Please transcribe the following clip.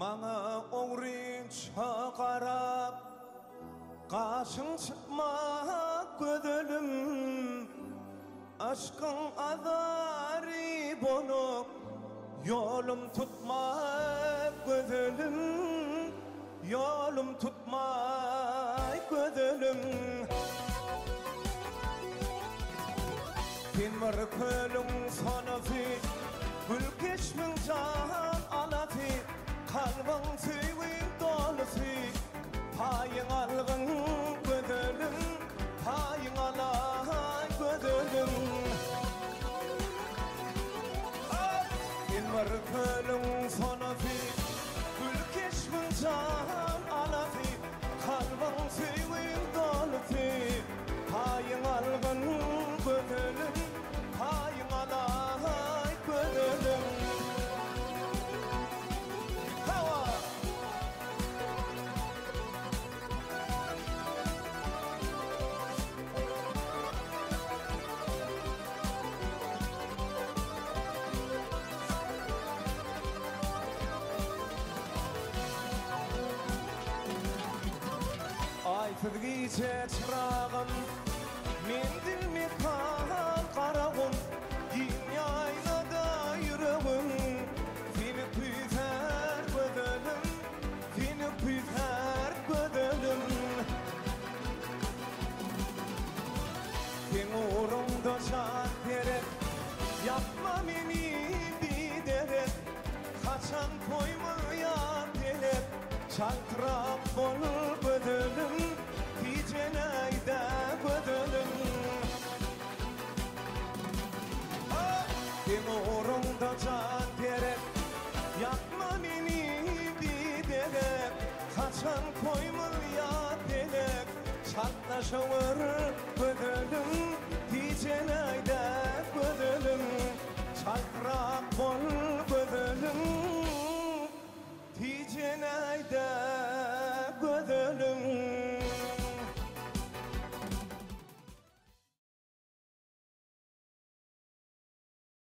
Bana oğrinça qarab Qaşın çıkmak gödülüm Aşkın azari bolup Yolum tutmak gödülüm Yolum tutmak gödülüm Dinmir kölün sanatı Gül geçmin can alatı Kalbin sevin dolusu Payın algın gödülüm Payın alay gödülüm Dinmir kölün sanatı Gül geçmin can alatı Kalbin sevin dolusu Payın algın gödülüm Payın alay gödülüm Aytıp gece çırağım Mendil mi kan qarağım Yine aynada yüreğim Seni büyüter gödülüm Seni büyüter gödülüm Sen uğrumda can verip Yapma beni biderek Kaçan koymayan delip Çaltırap olur gödülüm Dicenayda gödülüm Sen uğrumda can verip Yapma beni biderek Kaçan koymayan delip Çatlaşır gödülüm Dicenayda